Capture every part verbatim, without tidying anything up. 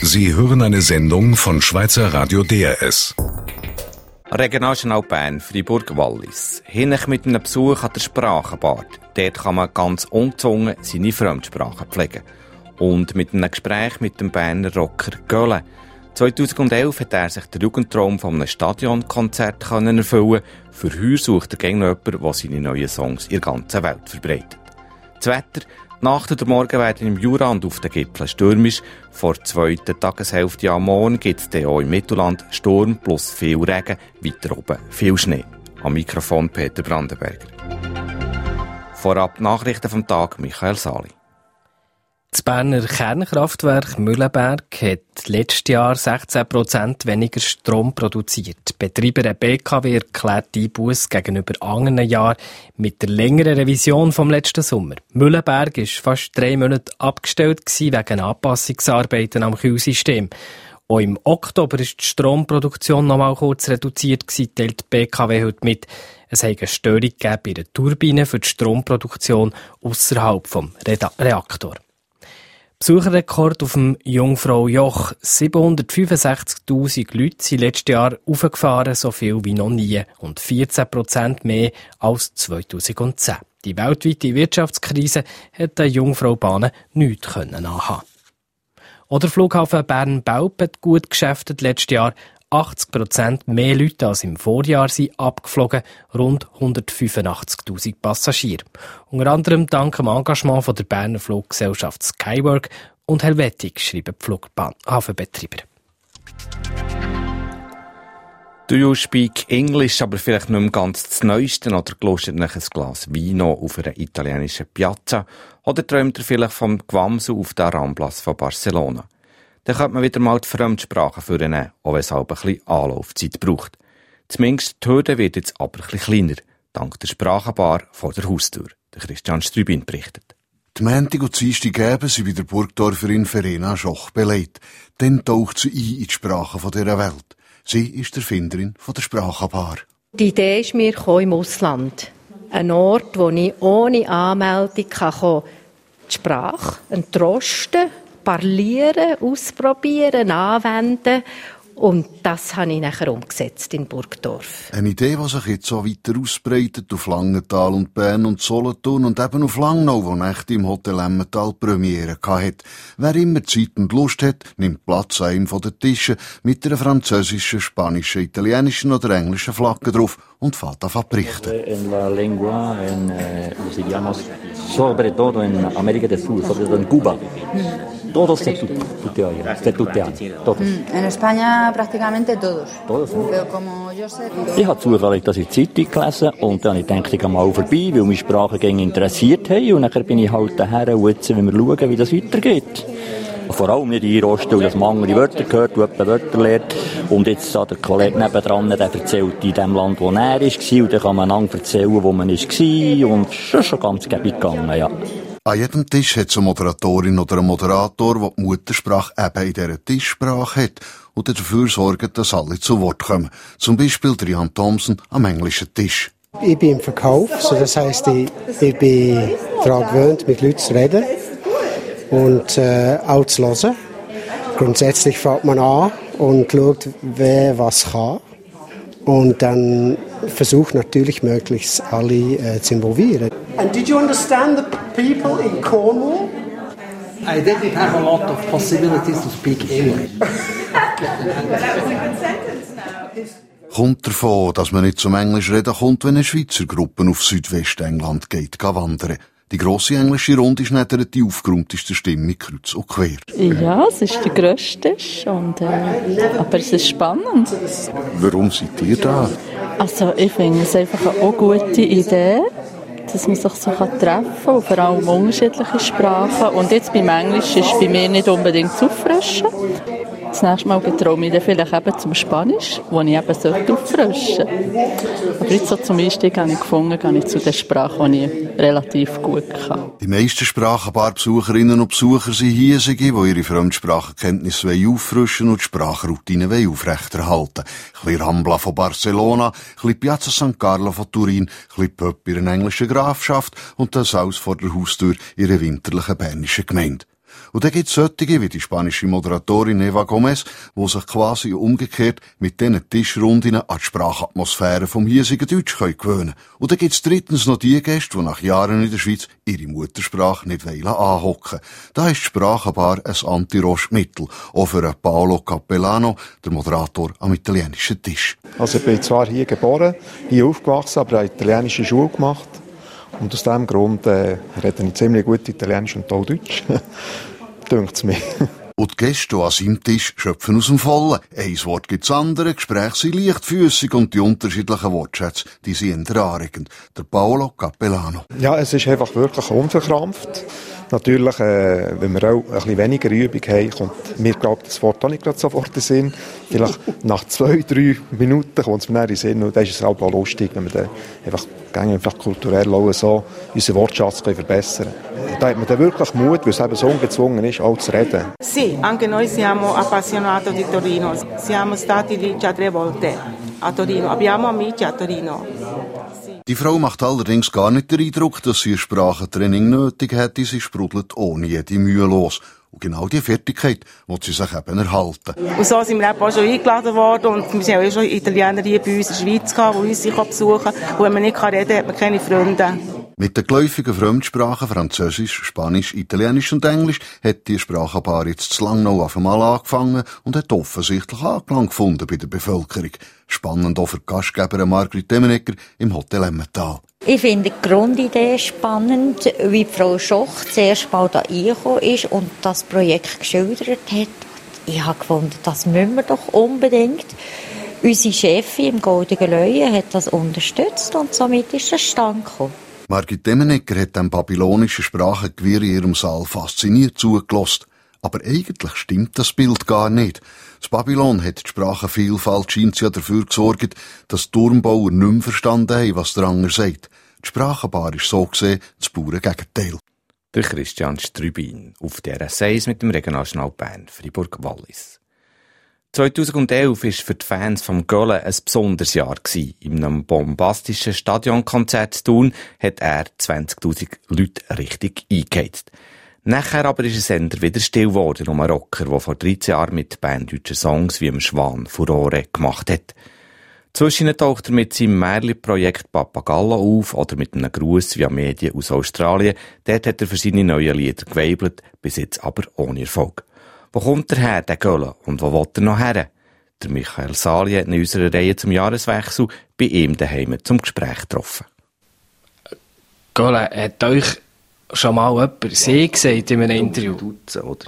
Sie hören eine Sendung von Schweizer Radio D R S. Regionaljournal Bern, Freiburg-Wallis. Hinech mit einem Besuch an der Sprachenbar. Dort kann man ganz ungezwungen seine Fremdsprache pflegen. Und mit einem Gespräch mit dem Berner Rocker Gölle. zweitausendelf hat er sich den Jugendtraum von einem Stadionkonzert erfüllen. Für heuer sucht er gerne jemanden, der seine neuen Songs in der ganzen Welt verbreitet. Das Wetter: die Nacht und der Morgen werden im Jura und auf den Gipfeln stürmisch. Vor der zweiten Tageshälfte am Morgen gibt es dann auch im Mittelland Sturm plus viel Regen, weiter oben viel Schnee. Am Mikrofon Peter Brandenberger. Vorab die Nachrichten vom Tag, Michael Sali. Das Berner Kernkraftwerk Mühleberg hat letztes Jahr sechzehn Prozent weniger Strom produziert. Die Betreiber B K W erklärt die Einbusse gegenüber anderen Jahren mit der längeren Revision vom letzten Sommer. Mühleberg war fast drei Monate abgestellt wegen Anpassungsarbeiten am Kühlsystem. Auch im Oktober ist die Stromproduktion noch mal kurz reduziert gewesen, teilt die B K W heute mit. Es hat eine Störung gegeben bei der Turbine für die Stromproduktion ausserhalb vom Reaktor. Besucherrekord auf dem Jungfraujoch. siebenhundertfünfundsechzigtausend Leute sind letztes Jahr aufgefahren, so viel wie noch nie, und vierzehn Prozent mehr als zweitausendzehn. Die weltweite Wirtschaftskrise hat den Jungfraubahnen nichts anhaben. Oder Flughafen Bern-Belp hat gut geschäftet letztes Jahr. achtzig Prozent mehr Leute als im Vorjahr sind abgeflogen, rund hundertfünfundachtzigtausend Passagiere. Unter anderem dank dem Engagement von der Berner Fluggesellschaft Skywork und Helvetic, schreiben die Flughafenbetreiber. Do you speak English, aber vielleicht nicht mehr ganz das Neueste, oder gelostet nach ein Glas Vino auf einer italienischen Piazza, oder träumt ihr vielleicht vom Guamsu auf der Ramblas von Barcelona? Dann könnte man wieder mal die Fremdsprache vornehmen, auch wenn es halt ein bisschen Anlaufzeit braucht. Zumindest die Hürde wird jetzt aber ein bisschen kleiner, dank der Sprachenbar vor der Haustür. Der Christian Strübin berichtet. Die Montag und Dienstag eben sind bei der Burgdorferin Verena Schoch belegt. Dann taucht sie ein in die Sprache dieser Welt. Sie ist die Erfinderin von der Sprachenbar. Die Idee ist mir im Ausland. Ein Ort, wo ich ohne Anmeldung kann die Sprache entrosten, parlieren, ausprobieren, anwenden. Und das habe ich nachher umgesetzt in Burgdorf. Eine Idee, die sich jetzt so weiter ausbreitet auf Langenthal und Bern und Solothurn und eben auf Langnau, wo Nächte im Hotel Emmental Premiere hatte. Wer immer Zeit und Lust hat, nimmt Platz an einem von den Tischen mit einer französischen, spanischen, italienischen oder englischen Flagge drauf und fährt an berichten. En la lengua, en eh, los idiomas, sobre todo en América del Sur, sobre todo en Cuba. Todos se tutean, se tutean, todos. En España prácticamente todos. Todos, ne? Pero como yo sé... Ich habe zufällig das in der Zeitung gelesen und dann habe ich gedacht, ich gehe mal vorbei, weil mich Sprachengänge interessiert haben. Und dann bin ich halt daher und jetzt wollen wir schauen, wie das weitergeht. Vor allem nicht einrosten, weil man andere Wörter gehört, und etwa Wörter lernt. Und jetzt hat der Kollege nebendran, der erzählt in dem Land, wo er war. Und dann kann man einander erzählen, wo man war. Und es ist schon ganz gäbig gegangen, ja. An jedem Tisch hat es eine Moderatorin oder einen Moderator, der die Muttersprache eben in dieser Tischsprache hat und dafür sorgt, dass alle zu Wort kommen. Zum Beispiel Jan Thompson am englischen Tisch. Ich bin im Verkauf, so das heisst, ich, ich bin daran gewöhnt, mit Leuten zu reden und äh, auch zu hören. Grundsätzlich fängt man an und schaut, wer was kann. Und dann versucht natürlich möglichst alle äh, zu involvieren. And did you understand the people in Cornwall? I didn't have a lot of possibilities to speak English. Kommt davon, dass man nicht zum Englisch reden kommt, wenn eine Schweizer Gruppe auf Südwestengland geht, wandern. Die grosse englische Runde schneidert die aufgeräumteste Stimme kreuz und quer. Ja, es ist der grösste, und, äh, aber es ist spannend. Warum seid ihr da? Also ich finde es einfach eine auch gute Idee, dass man sich so treffen kann, und vor allem unterschiedliche Sprachen. Und jetzt beim Englisch ist bei mir nicht unbedingt zu auffrischen. Das nächste Mal getraue ich mich dann vielleicht eben zum Spanisch, wo ich eben auffrischen sollte. Aber jetzt so zum Einstieg habe ich gefunden, gehe ich zu der Sprache, die ich relativ gut kann. Die meisten Sprachenbar-Besucherinnen und Besucher sind hiesige, die ihre Fremdsprachenkenntnisse auffrischen und die Sprachroutine aufrechterhalten. Ein bisschen Rambla von Barcelona, ein bisschen Piazza San Carlo von Turin, ein bisschen Pöpp in einer englischen Grafschaft und das Haus vor der Haustür in einer winterlichen bernischen Gemeinde. Und dann gibt es solche wie die spanische Moderatorin Eva Gomez, die sich quasi umgekehrt mit diesen Tischrunden an die Sprachatmosphäre vom hiesigen Deutsch gewöhnen können. Und dann gibt es drittens noch die Gäste, die nach Jahren in der Schweiz ihre Muttersprache nicht anhocken wollen. Da ist die Sprachenbar ein Anti-Rost-Mittel, auch für Paolo Cappellano, der Moderator am italienischen Tisch. Also ich bin zwar hier geboren, hier aufgewachsen, aber eine italienische Schule gemacht. Und aus diesem Grund äh, rede ich ziemlich gut Italienisch und auch Deutsch. Dünkt es mir. Und die Gäste an seinem Tisch schöpfen aus dem Vollen. Ein Wort gibt es andere, Gespräche sind leichtfüssig und die unterschiedlichen Wortschätze, die sind anregend. Der Paolo Cappellano. Ja, es ist einfach wirklich unverkrampft. Natürlich, äh, wenn wir auch ein bisschen weniger Übung haben, kommt mir, glaube ich, das Wort auch nicht gerade sofort in den Sinn. Vielleicht nach zwei, drei Minuten kommt es mir dann in den Sinn und dann ist es halt auch lustig, wenn wir dann einfach, einfach kulturell auch so unseren Wortschatz verbessern können. Da hat man dann wirklich Mut, weil es eben so ungezwungen ist, auch zu reden. Sì, anche noi siamo appassionati di Torino. Siamo stati lì già tre volte a Torino. Abbiamo amici a Torino. Die Frau macht allerdings gar nicht den Eindruck, dass sie ein Sprachentraining nötig hätte. Sie sprudelt ohne jede Mühe los. Und genau diese Fertigkeit will sie sich eben erhalten. Und so sind wir auch schon eingeladen worden. Und wir haben auch schon Italiener hier bei uns in der Schweiz gehabt, die uns besuchen können. Und wenn man nicht reden kann, hat man keine Freunde. Mit den geläufigen Fremdsprachen Französisch, Spanisch, Italienisch und Englisch hat die Sprachenbar jetzt zu Langnau auf einmal angefangen und hat offensichtlich Anklang gefunden bei der Bevölkerung. Spannend auch für die Gastgeberin Margrit Demenegger im Hotel Emmental. Ich finde die Grundidee spannend, wie Frau Schoch zuerst mal da reingekommen ist und das Projekt geschildert hat. Ich habe gefunden, das müssen wir doch unbedingt. Unsere Chefin im Goldenen Löwen hat das unterstützt und somit ist es zustande gekommen. Margit Demenegger hat dem babylonischen Sprachengewirr in ihrem Saal fasziniert zugelassen. Aber eigentlich stimmt das Bild gar nicht. Das Babylon hat die Sprachenvielfalt scheint ja dafür gesorgt, dass die Turmbauer nicht mehr verstanden haben, was der andere sagt. Die Sprachenbar ist so gesehen das pure Gegenteil. Der Christian Strübin auf der S eins mit dem Regionaljournal Bern, Fribourg-Wallis. zweitausendelf war für die Fans vom Gölle ein besonderes Jahr. In einem bombastischen Stadionkonzert zu Thun hat er zwanzigtausend Leute richtig eingeheizt. Nachher aber ist es eher wieder still geworden um einen Rocker, der vor dreizehn Jahren mit banddeutschen Songs wie im Schwan Furore gemacht hat. Zwischen taucht er mit seinem Märli-Projekt Papagallo auf oder mit einem Gruß via Medien aus Australien. Dort hat er für seine neuen Lieder geweibelt, bis jetzt aber ohne Erfolg. Wo kommt er her, der Gölle, und wo will er noch her? Der Michael Sali hat in unserer Reihe zum Jahreswechsel bei ihm daheim zum Gespräch getroffen. Gölle, hat euch schon mal jemand «Sie» gesagt in einem Interview? Duzen, oder?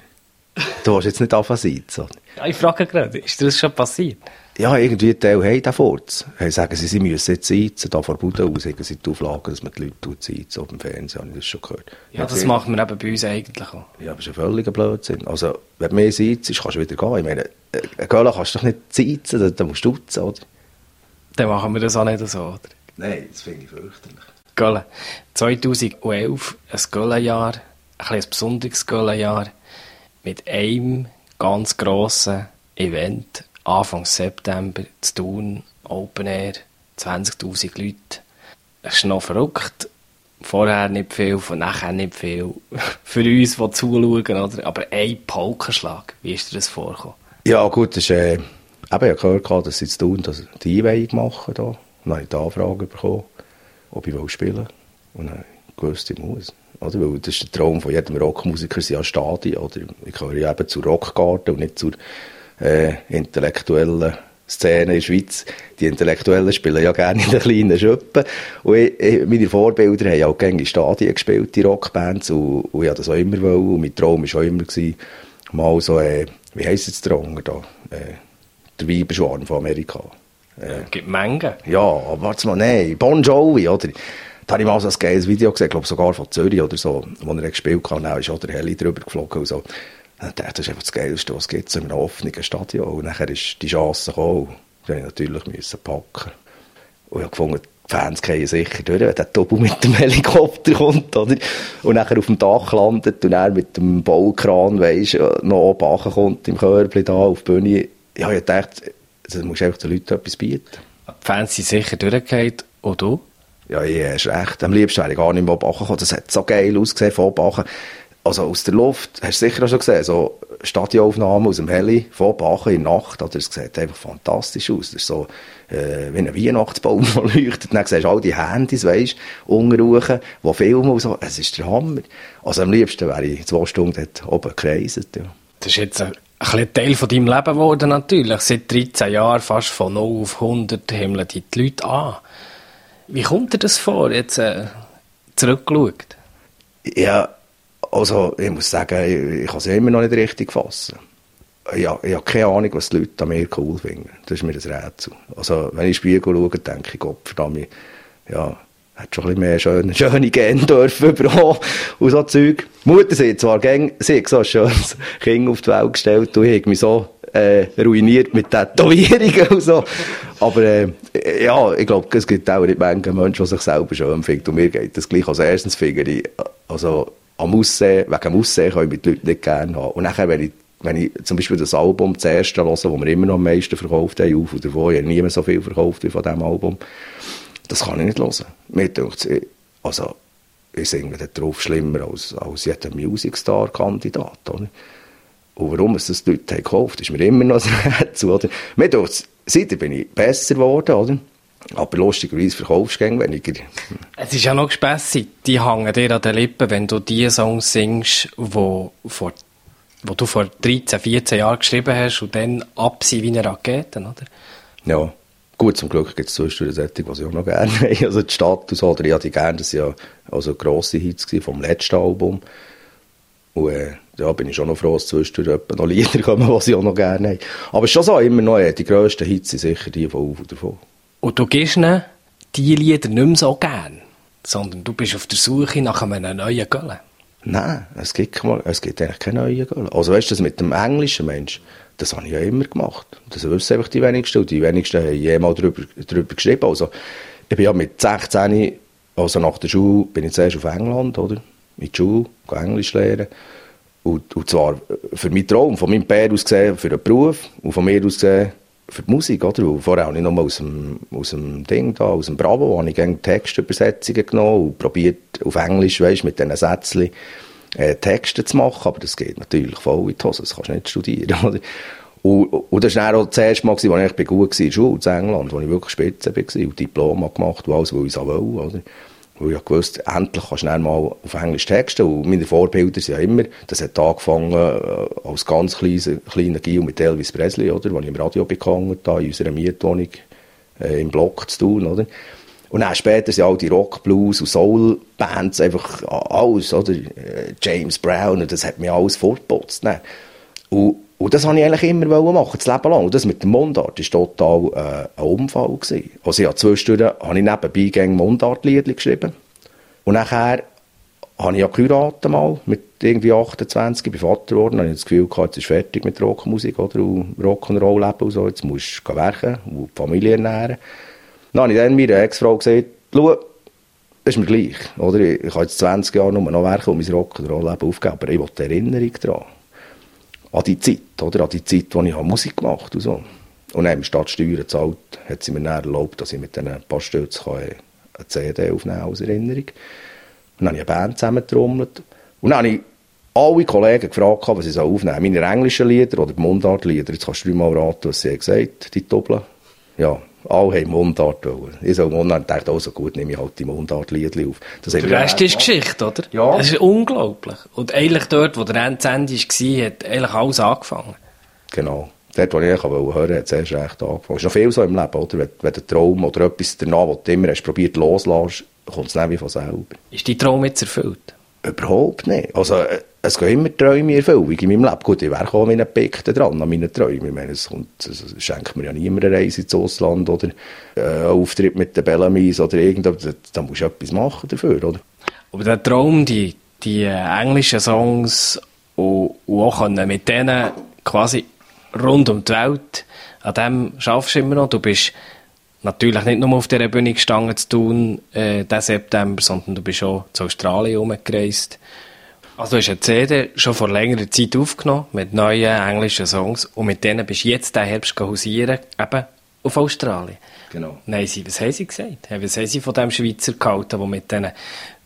Du hast jetzt nicht anfangen zu sitzen. Ja, ich frage gerade, ist das schon passiert? Ja, irgendwie ein Teil haben den Furz. Hey, sagen sie, sie müssen jetzt sitzen, da vor Bude aus, sagen sie die Auflage, dass man die Leute sitzen, auf dem Fernsehen, habe ich das schon gehört. Ja, ja, das machen wir eben bei uns eigentlich auch. Ja, aber das ist ein völliger Blödsinn. Also, wenn du mehr sitzt, kannst du wieder gehen. Ich meine, eine Gölle kannst du doch nicht sitzen, da, da musst du duzen, oder? Dann machen wir das auch nicht so, oder? Nein, das finde ich fürchterlich. Gölle. zweitausendelf, ein Göllenjahr, ein bisschen ein besonderes Göllenjahr, mit einem ganz grossen Event, Anfang September, zu Thun, Open Air, zwanzigtausend Leute. Das ist noch verrückt. Vorher nicht viel, von nachher nicht viel. Für uns, die zuschauen, oder? Aber ein Paukenschlag, wie ist dir das vorgekommen? Ja gut, das ist, äh, eben, ich habe gehört, dass sie zu Thun dass die Einweihung machen. Da. Dann habe ich die Anfrage bekommen, ob ich spielen will. Und dann gewusst, ich muss. Oder? Weil das ist der Traum von jedem Rockmusiker, sie an Stadien. Oder? Ich gehöre ja eben zur Rockgarde und nicht zur äh, intellektuellen Szene in der Schweiz. Die Intellektuellen spielen ja gerne in den kleinen Schöppen. Und ich, ich, meine Vorbilder haben auch gerne in Stadien gespielt, die Rockbands. Und, und ich wollte das auch immer wollen. Und mein Traum war auch immer, gewesen, mal so, äh, wie heisst jetzt der Hunger da? Äh, der Weiberschwarm von Amerika. Äh, gibt Mengen. Ja, aber warte mal, nein, Bon Jovi, oder? Da habe ich mal so ein geiles Video gesehen, ich glaube sogar von Zürich oder so, wo er gespielt hat, und dann ist auch der Heli drüber geflogen und so. Das ist einfach das Geilste, was es gibt, so in einem offenen Stadion. Und nachher ist die Chance gekommen. Das musste ich natürlich packen. Und ich habe gefunden, die Fans gehen sicher durch, wenn der Tobu mit dem Helikopter kommt, oder? Und nachher auf dem Dach landet und dann mit dem Baukran, weisst, noch oben kommt im Körbchen da auf die Bühne. Ja, ich dachte, da musst du einfach den Leuten etwas bieten. Die Fans sind sicher durchgefallen. Und du? Ja, ich hast recht. Am liebsten wäre ich gar nicht mehr Bachen gekommen. Das hat so geil ausgesehen von Bachen. Also aus der Luft, hast du sicher auch schon gesehen, so Stadionaufnahmen aus dem Heli von Bachen in der Nacht, oder? Es sieht einfach fantastisch aus. Das ist so äh, wie ein Weihnachtsbaum, der leuchtet. Dann siehst du all die Handys, weisst, unten die filmen und so. Es ist der Hammer. Also am liebsten wäre ich zwei Stunden dort oben gekreiset. Ja. Das ist jetzt ein, ein Teil von deinem Leben geworden, natürlich. Seit dreizehn Jahren, fast von null auf hundert, himmeln die Leute an. Wie kommt dir das vor, jetzt äh, zurückgeschaut? Ja, also ich muss sagen, ich, ich kann es immer noch nicht richtig fassen. Ich, ich habe keine Ahnung, was die Leute an mir cool finden. Das ist mir das Rätsel. Also wenn ich in den Spiegel schaue, denke ich, Gott verdammt, ja, hätte schon ein bisschen mehr schöne, schöne Gene dürfen bekommen und so Zeug. Die Mutter sagt zwar, gäng, sie hat so ein schönes Kind auf die Welt gestellt und ich habe mich so äh, ruiniert mit Tätowierungen und so. Aber äh, ja, ich glaube, es gibt auch nicht manche Menschen, die sich selber schön finden. Und mir geht das gleich. Also erstens finde ich, also am Aussehen, wegen dem Aussehen kann ich mit den Leuten nicht gerne haben. Und nachher, wenn ich, wenn ich zum Beispiel das Album, das erste höre, das wir immer noch am meisten verkauft haben, auf oder wo, ich habe nie mehr so viel verkauft wie von diesem Album, das kann ich nicht hören. Mir denkt es, also, ich singe da drauf schlimmer als, als jeder Music-Star-Kandidat, oder? Und warum es das die Leute haben gekauft, ist mir immer noch ein Rätsel, oder? Mir denkt es, seitdem bin ich besser geworden, oder? Aber lustigerweise verkaufst du weniger. Es ist ja noch gespässig, die hängen dir an den Lippen, wenn du die Songs singst, wo, vor, wo du vor dreizehn, vierzehn Jahren geschrieben hast und dann ab sind wie eine Rakete, oder? Ja, gut, zum Glück gibt es zwischendurch Sättig, was ich auch noch gerne habe. Also die Status, oder ich hatte gerne, das waren ja also grosse Hits vom letzten Album. Und äh, ja, bin ich schon noch froh, dass zwischendurch noch Lieder kommen, die ich auch noch gerne habe. Aber es ist schon so, immer noch, die grössten Hits sind sicher die von Auf und davon. Und du gibst ihnen diese Lieder nicht mehr so gern, sondern du bist auf der Suche nach einem neuen Göllen. Nein, es gibt, mal, es gibt eigentlich keine neuen Göllen. Also weißt du, das mit dem englischen Mensch, das habe ich ja immer gemacht. Das wissen einfach die wenigsten. Und die wenigsten haben jemals darüber, darüber geschrieben. Also ich bin ja mit sechzehn, also nach der Schule, bin ich zuerst auf England, oder? Mit der Schule, Englisch lernen. Und, und zwar für meinen Traum, von meinem Pär aus gesehen, für den Beruf, und von mir aus gesehen, für die Musik, oder? Und vorher habe ich nochmal aus dem, aus dem Ding da, aus dem Bravo, habe ich gerne Textübersetzungen genommen und probiert auf Englisch, weisst, mit diesen Sätzchen äh, Texte zu machen, aber das geht natürlich voll in die Hose, das kannst du nicht studieren, oder? Und, und das war dann auch das erste Mal, als ich gut war in der Schule, in England, wo ich wirklich spitze war und Diplom gemacht und alles, weil ich es auch wollte, oder? Weil ich wusste, endlich kannst du dann mal auf Englisch texten. Und meine Vorbilder sind ja immer, das hat angefangen äh, als ganz kleiner, kleiner Gil mit Elvis Presley, oder, wo ich im Radio bekannt da in unserer Mietwohnung äh, im Block zu tun, oder. Und dann später sind all die Rock, Blues und Soul-Bands einfach alles, oder, James Brown, und das hat mich alles fortgeputzt. Und, und das wollte ich eigentlich immer machen, das Leben lang. Und das mit der Mundart war total äh, ein Unfall gewesen. Also ich habe zwischendurch habe ich nebenbei gerne Mundart-Lieder geschrieben. Und nachher habe ich ja geheiratet mal, mit irgendwie achtundzwanzig, ich bin Vater geworden, habe ich das Gefühl gehabt, jetzt ist fertig mit Rockmusik, oder, und Rock'n'Roll leben und so, jetzt musst du werken und die Familie ernähren. Dann habe ich dann meiner Ex-Frau gesagt, schau, das ist mir gleich, oder? Ich habe jetzt zwanzig Jahre nur noch werken und mein Rock'n'Roll-Leben aufgeben, aber ich will die Erinnerung daran. An die Zeit, oder? An die Zeit, wo ich Musik gemacht habe und so. Und dann, statt Steuern gezahlt, hat sie mir dann erlaubt, dass ich mit diesen paar Stützen eine C D aufnehmen als Erinnerung. Und dann habe ich eine Band zusammengetrommelt. Und dann habe ich alle Kollegen gefragt, was ich aufnehmen soll. Meine englischen Lieder oder die Mundart-Lieder. Jetzt kannst du dreimal raten, was sie gesagt haben, die Doppeln. Ja, alle haben Mundart wollen. Ich soll Mundart, dachte auch so gut, nehme ich halt die Mundart-Lieder auf. Das der Rest ist Geschichte, oder? Ja. Das ist unglaublich. Und eigentlich dort, wo der Endende war, hat eigentlich alles angefangen. Genau. Dort, wo ich hören wollte, hat es erst recht angefangen. Es ist noch viel so im Leben, oder? Wenn, wenn der Traum oder etwas danach, was du immer hast probiert loszulassen, kommt es nicht wie von selber. Ist dein Traum jetzt erfüllt? Überhaupt nicht. Also, es gehen immer Träume in Erfüllung in meinem Leben. Gut, ich wäre auch mit einem Pick dran an meinen Träumen. Ich meine, es, kommt, es schenkt mir ja niemand eine Reise ins Ausland oder äh, einen Auftritt mit den Bellamys oder irgendetwas. Da musst du etwas machen dafür, oder? Aber der Traum, die, die äh, englischen Songs und, und auch können mit denen quasi rund um die Welt, an dem schaffst du immer noch. Du bist natürlich nicht nur auf dieser Bühne gestanden zu tun, äh, diesen September, sondern du bist auch zu Australien herumgereist. Also du hast eine C D schon vor längerer Zeit aufgenommen, mit neuen englischen Songs, und mit denen bist du jetzt den Herbst hausieren, eben auf Australien. Genau. Nein, sie, was haben sie gesagt? Was haben sie von dem Schweizer gehalten, der mit diesen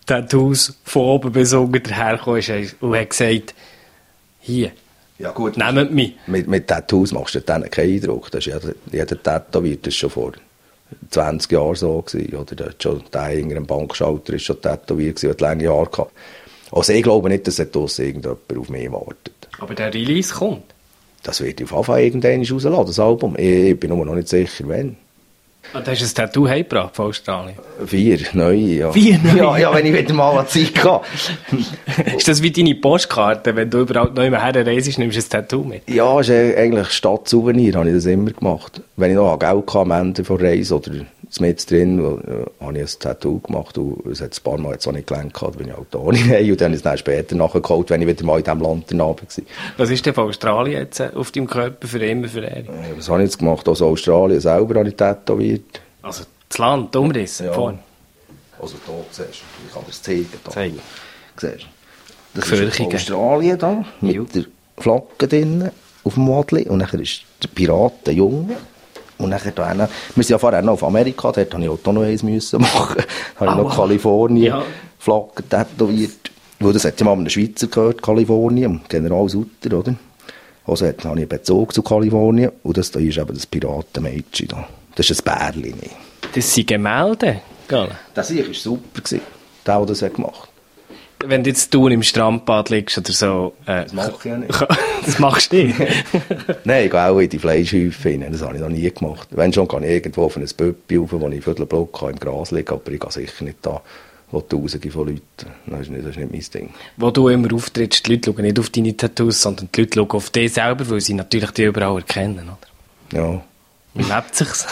Tattoos von oben bis unten dahergekommen ist und hat gesagt, hier, ja, gut, nehmt mich. Mit, mit Tattoos machst du dann keinen Eindruck. Das ist jeder, jeder Tätowiert, das war schon vor zwanzig Jahren so gewesen, oder der, schon, der hinter einem Bankschalter ist schon tätowiert gewesen, hat lange Haare gehabt. Also ich glaube nicht, dass dort irgendjemand auf mich wartet. Aber der Release kommt? Das wird auf jeden Fall irgendwann rauslassen, das Album. Ich, ich bin nur noch nicht sicher, wann. Ah, du hast ein Tattoo heimgebracht von Australien? Vier, neue, ja. Vier neue? Ja, ja, wenn ich wieder mal an Zeit habe. Ist das wie deine Postkarte? Wenn du überall neu herreist, nimmst du ein Tattoo mit? Ja, ist eigentlich Stadtsouvenir, habe ich das immer gemacht. Wenn ich noch Geld hatte am Ende der Reise oder mit drin, äh, habe ich ein Tattoo gemacht und es hat ein paar Mal jetzt auch nicht gelangt, da bin ich auch da nicht rein und dann habe ich es dann später nachgeholt, wenn ich wieder mal in diesem Land danach war. Was ist denn von Australien jetzt auf deinem Körper für immer, für Ewig? Äh, was habe ich jetzt gemacht? Also Australien selber habe ich tätowiert. Also das Land, die Umrisse? Ja. Vorne. Also da siehst du, ich kann dir das zeigen. Da. Zeigen. Siehst du? Das ist Australien da, mit jo. der Flagge drin auf dem Wadli und dann ist der Piratenjunge. Und dann da hin, wir sind ja vorher noch auf Amerika, dort musste ich auch noch eins müssen machen. Da habe ich noch Kalifornien-Flagge ja. tätowiert. Weil das hat ja mal einem Schweizer gehört, Kalifornien, General Sutter, oder? Also dann habe ich einen Bezug zu Kalifornien und das da ist eben das Piratenmädchen da. Das ist ein Bärli. Das sind Gemälde, gell? Das war super, der, der das hat gemacht hat. Wenn du jetzt du im Strandbad liegst oder so... Äh, das mache ich ja nicht. Das machst du nicht? Nein, ich gehe auch in die Fleischhäufe rein. Das habe ich noch nie gemacht. Wenn schon, gehe ich irgendwo auf ein Pöppi rauf, wo ich Viertelblock im Gras liege, aber ich gehe sicher nicht da, wo Tausende von Leuten... Das ist nicht, das ist nicht mein Ding. Wo du immer auftrittst, die Leute schauen nicht auf deine Tattoos, sondern die Leute schauen auf dich selber, weil sie natürlich dich überall erkennen, oder? Ja. Wie lebt sich's?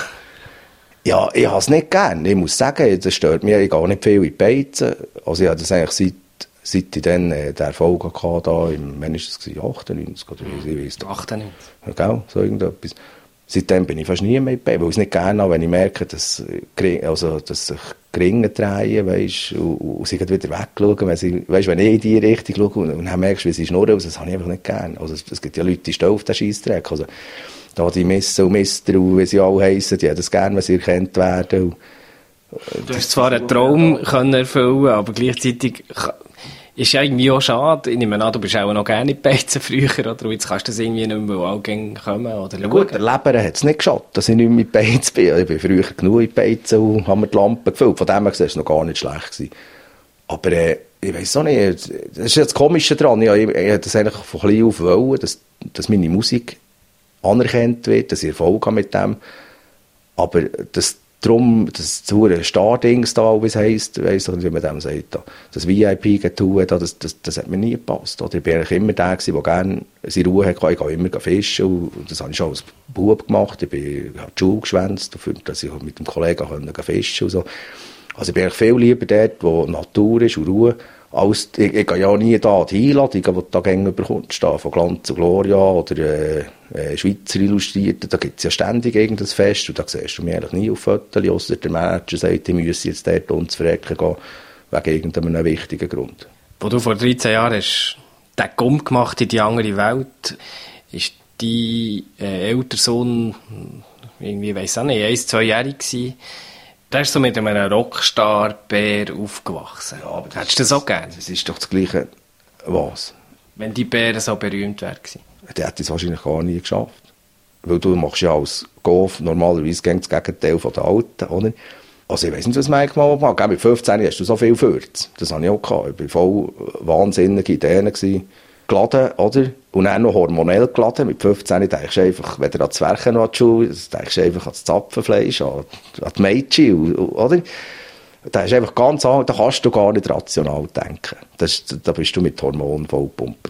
Ja, ich habe es nicht gern. Ich muss sagen, das stört mich. Ich gehe nicht viel in die Beizen. Also ich habe das eigentlich seit... Seit ich dann äh, den Erfolg hatte, da im, wann war das? achtundneunzig oder wie ich weiss. achtundneunzig. Ja, genau, so irgendetwas. Seitdem bin ich fast nie mehr dabei, weil ich es nicht gerne habe, wenn ich merke, dass, also, dass sich Gringe drehen, weißt, und, und sie wieder wegschauen, wenn sie, weißt, wenn ich in die Richtung schaue und, und dann merkst du, wie sie schnurren, also, das habe ich einfach nicht gerne. Also, es, es gibt ja Leute, die stehen auf den Scheissdreck. Also, da die Missen und Mister und wie sie alle heissen, die haben das gerne, wenn sie erkannt werden. Und, du hast zwar einen Traum können erfüllen, aber gleichzeitig ist ja irgendwie auch schade. Ich nehme an, du bist auch noch gerne in die Beizen früher, oder? Und jetzt kannst du das irgendwie nicht mehr, wo alle kommen oder ja, gut, der Leber hat es nicht geschadet, dass ich nicht mehr in die Beizen bin. Ich bin früher genug in die Beizen und habe mir die Lampe gefüllt. Von dem her war es noch gar nicht schlecht gewesen. Aber äh, ich weiss auch nicht, das ist ja das Komische daran. Ich, ich, ich hätte das eigentlich von klein auf wollen, dass, dass meine Musik anerkannt wird, dass ich Erfolg habe mit dem. Aber das Darum, das Star-Dings da, wie es heisst, weiss nicht, wie man dem sagt, das V I P-Getue, das, das, das hat mir nie gepasst. Ich war eigentlich immer der, der gerne seine Ruhe hatte. Ich gehe immer fischen und das habe ich schon als Bub gemacht. Ich habe die Schule geschwänzt, dafür, dass ich mit dem Kollegen fischen konnte. Also ich bin eigentlich viel lieber dort, wo Natur ist und Ruhe. Als, ich, ich gehe ja nie da die Einladungen, die du da gerne bekommst, da, von Glanz und Gloria oder äh, äh, Schweizer Illustrierte, da gibt es ja ständig irgendein Fest und da siehst du mich eigentlich nie auf Fotos, ausser der Manager sagt, ich müsse jetzt dort uns verrecken gehen, wegen irgendeinem wichtigen Grund. Wo du vor dreizehn Jahren hast den Gump gemacht in die andere Welt, ist dein äh, älterer Sohn, irgendwie, ich weiss auch nicht, eins-, zweijährig gewesen. Der ist so mit einem Rockstar-Bär aufgewachsen. Ja, aber hättest du das auch gerne? Das ist doch das Gleiche. Was? Wenn die Bären so berühmt wären. Der hätte es wahrscheinlich gar nie geschafft. Weil du machst ja als Golf normalerweise das Gegenteil von den Alten, oder? Also ich weiss nicht, was man gemacht hat. Mit fünfzehn hast du so viel Fürz. Das hatte ich auch gehabt. Ich war voll wahnsinnige Ideen gewesen. Geladen, oder? Und dann noch hormonell geladen. Mit fünfzehn denkst du einfach, wenn du an die Zwerche noch an die Schule, denkst du einfach an das Zapfenfleisch, an, an die Mädchen, oder? Da ist einfach ganz anders, da kannst du gar nicht rational denken. Das, da bist du mit Hormonen vollgepumpt.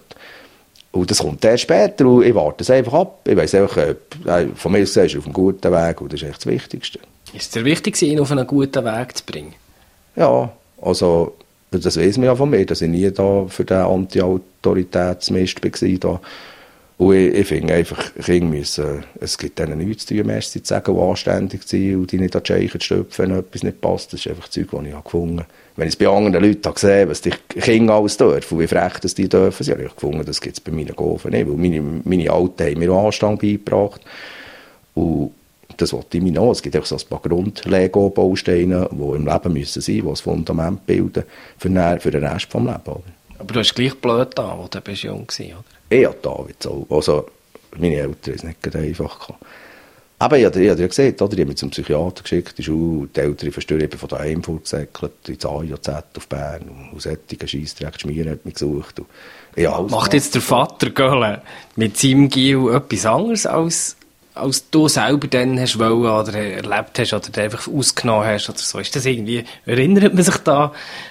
Und das kommt erst später und ich warte es einfach ab. Ich weiss einfach, äh, von mir aus ist er auf einem guten Weg und das ist echt das Wichtigste. Ist es dir wichtig, ihn auf einen guten Weg zu bringen? Ja, also... Das weiss man ja von mir, dass ich nie da für den Anti-Autoritätsmist war. Da. Und ich, ich finde einfach, Kinder müssen, es gibt denen nichts zu tun, mehr zu sagen, die anständig sind und die nicht an die Scheichen stöpfen, wenn etwas nicht passt. Das ist einfach Zeug, das ich habe gefunden habe. Wenn ich es bei anderen Leuten habe gesehen, was die Kinder alles dürfen und wie frech das die dürfen, habe ich gefunden, das gibt es bei meinen Gofen nicht. Weil meine, meine Alten haben mir auch Anstand beigebracht. Und das wollte ich mir noch. Es gibt einfach so ein paar Grund-Lego-Bausteine, die im Leben müssen sein, die das Fundament bilden für den, für den Rest des Lebens. Oder? Aber du warst gleich blöd da, als du jung warst, oder? Ja, David auch. Also, meine Eltern haben es nicht einfach gehabt. Aber ich habe ja gesehen, oder? Ich habe mich zum Psychiater geschickt, die Schule, die Eltern verstehen, ich bin von daheim vorgesäckelt, ins A J Z auf Bern, und solche Scheissdreck, Schmieren hat mich gesucht. Und, ja, macht jetzt der Vater Göhle mit seinem Gil etwas anderes, als, als du selber dann hast wollen, oder erlebt hast, oder einfach ausgenommen hast, oder so? Ist das irgendwie, erinnert man sich da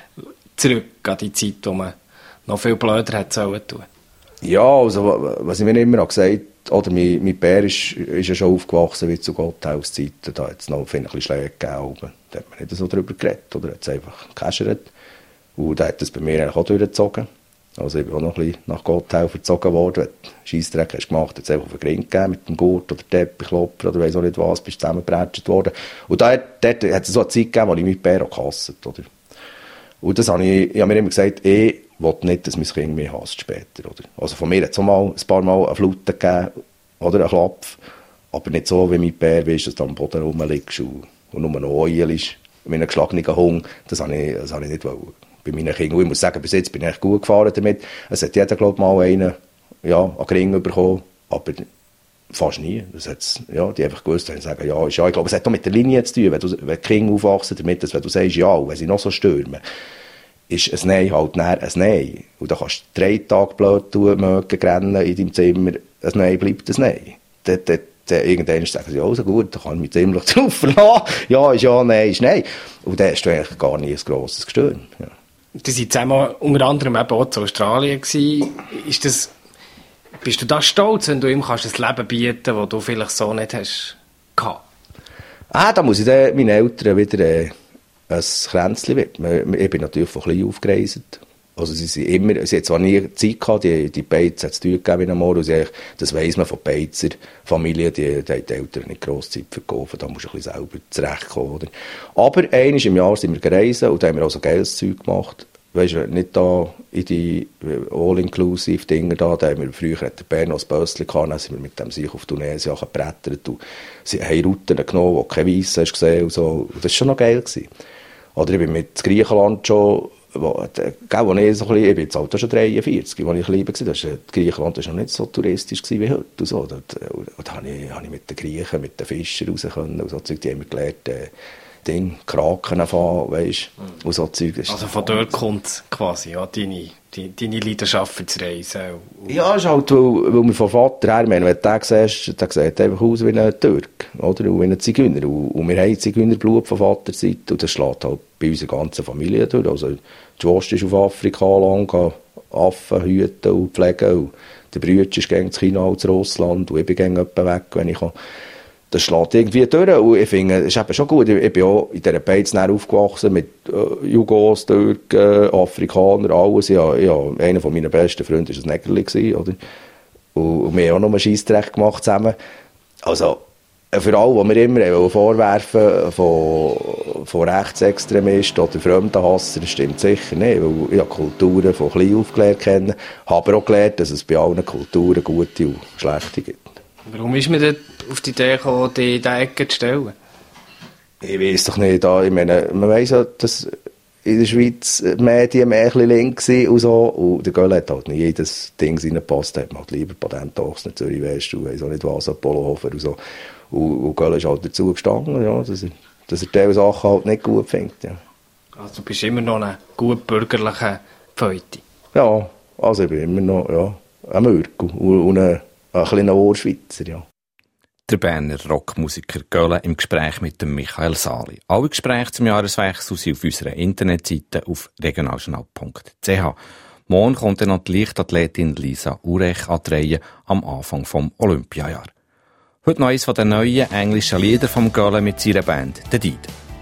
zurück an die Zeit, wo man noch viel blöder hätte sollen tun? Ja, also, was ich mir immer gesagt habe, oder mein, mein Bär ist, ist ja schon aufgewachsen wie zu Gotthauszeiten. Da hat es noch ein bisschen Schläge gegeben. Da hat man nicht so drüber geredet. Oder hat es einfach gekäschert. Und da hat es bei mir eigentlich auch durchgezogen. Also ich bin auch noch ein bisschen nach Gotthaus verzogen worden. Wenn du Scheissdreck hast gemacht, hat es einfach auf den Grind gegeben mit dem Gurt oder Teppichklopfer oder weiss auch nicht was, bist zusammengebrätscht worden. Und da hat, dort hat es so eine Zeit gegeben, wo ich meinen Bär auch gehasst habe. Und das habe ich, ich habe mir immer gesagt, ich will nicht, dass mein Kind mich hasst später. Oder? Also von mir hat es auch mal ein paar Mal eine Flute gegeben, oder einen Klapf, aber nicht so, wie mein Bär, weißt, dass du am Boden rumliegst und, und nur noch heulst, wie ein geschlagener Hund. Das habe ich, das habe ich nicht wollen. Bei meinen Kindern. Und ich muss sagen, bis jetzt bin ich echt gut gefahren damit. Es hat jeder, glaube ich, mal einen, ja, an den Ring bekommen, aber fast nie. Das hat's, ja, die einfach gewusst haben, sagen, ja, ist ja. Ich glaube, es hat auch mit der Linie zu tun, wenn, du, wenn die Kinder aufwachsen damit, dass wenn du sagst, ja, und wenn sie noch so stürmen, ist ein Nein halt näher ein Nein. Und dann kannst du drei Tage blöd tun, mögen, rennen in deinem Zimmer, ein Nein bleibt ein Nein. Dann, dann, dann irgendwann sagen sie, ja, so gut, dann kann ich mich ziemlich drauf verlassen. Ja, ist ja, Nein, ist Nein. Und dann hast du eigentlich gar nie ein grosses Gestöhn. Ja. Du warst zusammen unter anderem eben auch zu Australien gewesen. Ist das, bist du da stolz, wenn du ihm kannst ein Leben bieten kannst, das du vielleicht so nicht hast gehabt? Ah, da muss ich dann meinen Eltern wieder äh, ein Kränzchen widmen. Ich bin natürlich von klein aufgereist. Also sie sind immer, sie hat zwar nie Zeit gehabt, die, die Beiz hat es teuer gegeben in Mord, das weiss man von Beizer Familien, die, die haben die Eltern nicht grosse Zeit verkaufen, da musst du ein bisschen selber zurechtkommen. Oder? Aber einmal im Jahr sind wir gereist und da haben wir auch so geiles Zeug gemacht. Weisst du, nicht da in die All-Inclusive-Dinger da, da haben wir früher in Bern noch ein Bösschen gehabt, dann sind wir mit dem sich auf Tunesien gebrettert und sie haben Routen genommen, wo kein Weiss hast gesehen und so. Und das war schon noch geil gewesen. Oder ich bin mit Griechenland schon, wo, gell, wo ich so ein bisschen, ich bin jetzt halt schon dreiundvierzig, als ich klein war, das ist, Griechenland war noch nicht so touristisch wie heute. Und so. Da, da habe ich, hab ich mit den Griechen, mit den Fischern raus können und so Zeug, die haben mir gelernt, äh, Ding, Kraken fahren, weisst du, und so Zeug. Also von dort kommt quasi, ja, deine, die, deine Leidenschaft für das Reisen. Ja, ist halt, weil, weil wir vom Vater her, wenn du den siehst, der sieht einfach aus wie ein Türk, oder, und wie ein Zigeuner. Und, und wir haben Zigeunerblut von Vaterseite, und das schlägt halt bei unserer ganzen Familie durch. Also, die Schwester ist auf Afrika lang, Affen hüten und pflegen, und der Bruder ist gegen China und Russland, und ich bin gegen jemanden weg, wenn ich kann. Das schlägt irgendwie durch. Und ich finde, es ist eben schon gut. Ich bin auch in dieser Beiz aufgewachsen mit äh, Jugos, Türken, äh, Afrikanern, alles. Ja, ja, einer von meinen besten Freunden war ein Nägerli, oder? Und, und wir haben auch noch einen Scheissdreck gemacht zusammen. Also, für alle, die wir immer vorwerfen von, von Rechtsextremisten oder Fremdenhassern, stimmt sicher nicht. Weil ich habe Kulturen von klein auf gelernt kennen, habe aber auch gelernt, dass es bei allen Kulturen gute und schlechte gibt. Warum ist man denn auf die Idee gekommen, die in die Ecke zu stellen? Ich weiss doch nicht. Ich meine, man weiss ja, dass in der Schweiz die Medien mehr ein bisschen links sind und so. Und der Göll hat halt nicht jedes Ding reingepasst. Da hat man halt lieber Patentochsen, Zürich West und weiss auch nicht was, Apollohofer und so. Und, und Göll ist halt dazu gestanden, ja, dass er, dass er diese Sachen halt nicht gut findet. Ja. Also du bist immer noch ein gut bürgerlicher Pfeute? Ja, also ich bin immer noch ja, ein Mürkel und, und ein Ein kleiner Ohrschweizer, ja. Der Berner Rockmusiker Göhle im Gespräch mit dem Michael Sali. Alle Gespräche zum Jahreswechsel sind auf unserer Internetseite auf regionaljournal punkt c h. Morgen kommt dann noch die Leichtathletin Lisa Urech an die Reihe am Anfang vom Olympiajahr. Heute noch eines der neuen englischen Lieder vom Göhle mit seiner Band, The Deed.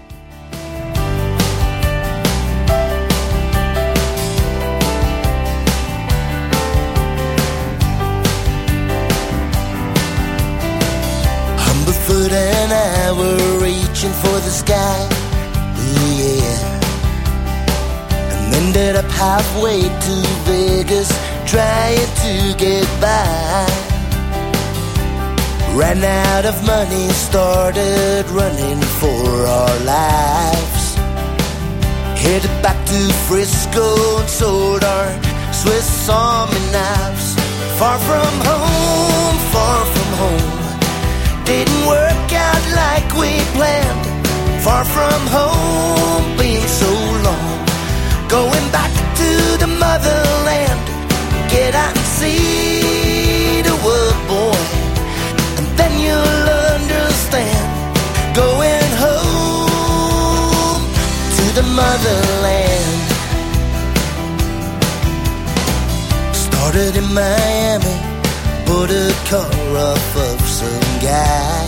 And I were reaching for the sky, yeah. And ended up halfway to Vegas, trying to get by. Ran out of money, started running for our lives. Headed back to Frisco and sold our Swiss Army knives. Far from home, far from home, didn't work out like we planned. Far from home, been so long, going back to the motherland. Get out and see the world, boy, and then you'll understand. Going home to the motherland. Started in Miami, bought a car off of some guy.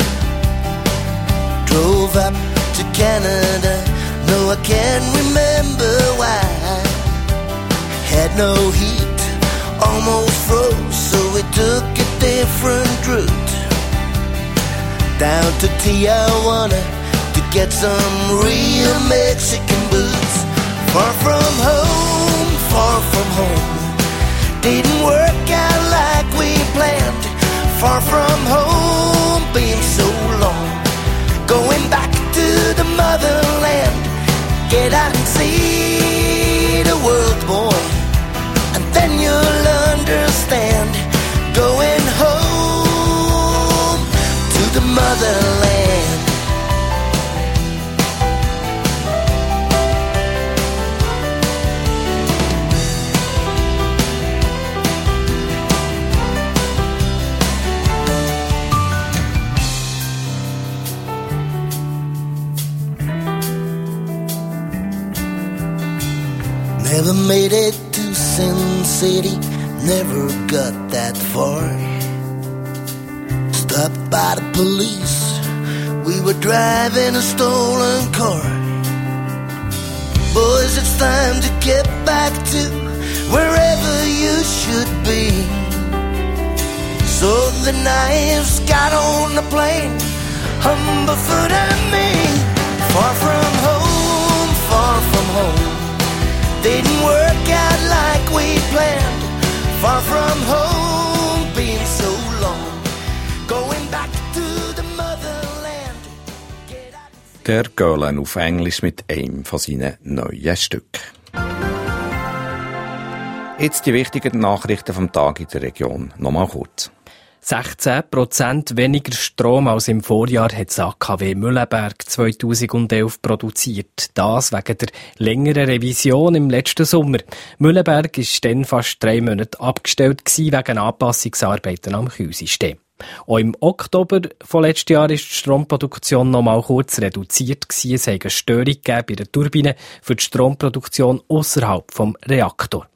Drove up to Canada, no I can't remember why. Had no heat, almost froze, so we took a different route. Down to Tijuana to get some real Mexican boots. Far from home, far from home, didn't work out like we planned. Far from home, been so long, going back to the motherland. Get out and see the world, boy, and then you'll understand. Going home to the motherland. Never made it to Sin City, never got that far. Stopped by the police, we were driving a stolen car. Boys, it's time to get back to wherever you should be. So the knives got on the plane, Humberfoot and me. Far from home, far from home, didn't work out like we planned. Far from home, been so long, going back to the motherland. Der Göhlen auf Englisch mit einem von seinen neuen Stücken. Jetzt die wichtigen Nachrichten vom Tag in der Region. Nochmal kurz. sechzehn Prozent weniger Strom als im Vorjahr hat das A K W Mühleberg zweitausendelf produziert. Das wegen der längeren Revision im letzten Sommer. Mühleberg war dann fast drei Monate abgestellt wegen Anpassungsarbeiten am Kühlsystem. Auch im Oktober von letztes Jahr ist die Stromproduktion noch mal kurz reduziert gewesen. Es hat eine Störung gegeben bei der Turbine für die Stromproduktion ausserhalb vom Reaktor.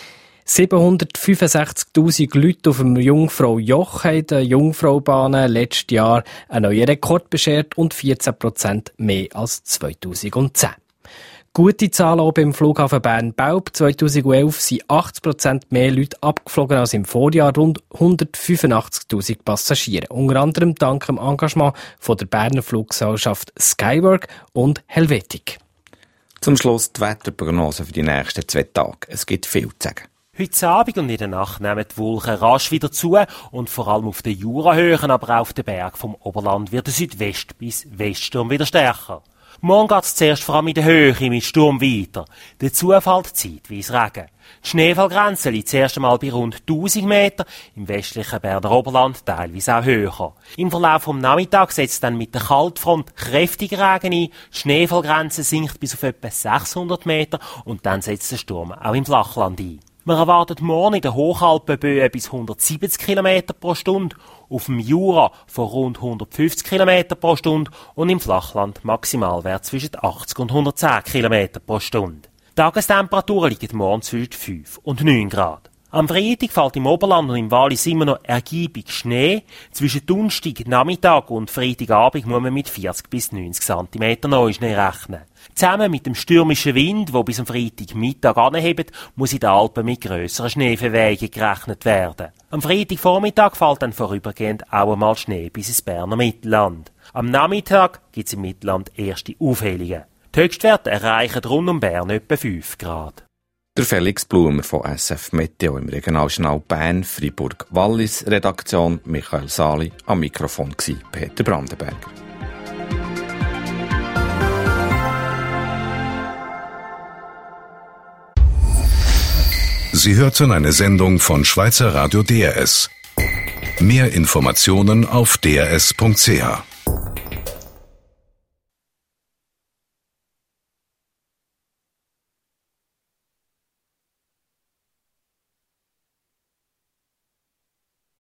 siebenhundertfünfundsechzigtausend Leute auf dem Jungfrau-Joch haben den Jungfraubahnen letztes Jahr einen neuen Rekord beschert und vierzehn Prozent mehr als zweitausendzehn. Gute Zahlen auch beim Flughafen Bern-Belp. zweitausendelf sind achtzig Prozent mehr Leute abgeflogen als im Vorjahr, rund hundertfünfundachtzigtausend Passagiere. Unter anderem dank dem Engagement von der Berner Fluggesellschaft Skywork und Helvetic. Zum Schluss die Wetterprognose für die nächsten zwei Tage. Es gibt viel zu sagen. Heute Abend und in der Nacht nehmen die Wolken rasch wieder zu und vor allem auf den Jurahöhen, aber auch auf den Bergen vom Oberland wird der Südwest- bis Weststurm wieder stärker. Morgen geht es zuerst vor allem in der Höhe mit Sturm weiter. Dazu fällt zeitweise Regen. Die Schneefallgrenze liegt zuerst einmal bei rund tausend Meter, im westlichen Berner Oberland teilweise auch höher. Im Verlauf des Nachmittags setzt dann mit der Kaltfront kräftiger Regen ein, die Schneefallgrenze sinkt bis auf etwa sechshundert Meter und dann setzt der Sturm auch im Flachland ein. Man erwartet morgen in den Hochalpen Böen bis hundertsiebzig Kilometer pro Stunde, auf dem Jura von rund hundertfünfzig Kilometer pro Stunde und im Flachland Maximalwert zwischen achtzig und hundertzehn Kilometer pro Stunde. Die Tagestemperaturen liegen morgen zwischen fünf und neun Grad. Am Freitag fällt im Oberland und im Wallis immer noch ergiebig Schnee. Zwischen Donnerstag Nachmittag und Freitagabend muss man mit vierzig bis neunzig Zentimeter Neuschnee rechnen. Zusammen mit dem stürmischen Wind, der bis am Freitagmittag anhebt, muss in den Alpen mit grösseren Schneeverwehungen gerechnet werden. Am Freitagvormittag fällt dann vorübergehend auch einmal Schnee bis ins Berner Mittelland. Am Nachmittag gibt es im Mittelland erste Aufhellungen. Die Höchstwerte erreichen rund um Bern etwa fünf Grad. Der Felix Blumer von S F Meteo im Regionaljournal Bern, Freiburg, Wallis, Redaktion Michael Sali, am Mikrofon gsi Peter Brandenberger. Sie hörten eine Sendung von Schweizer Radio D R S. Mehr Informationen auf d r s punkt c h.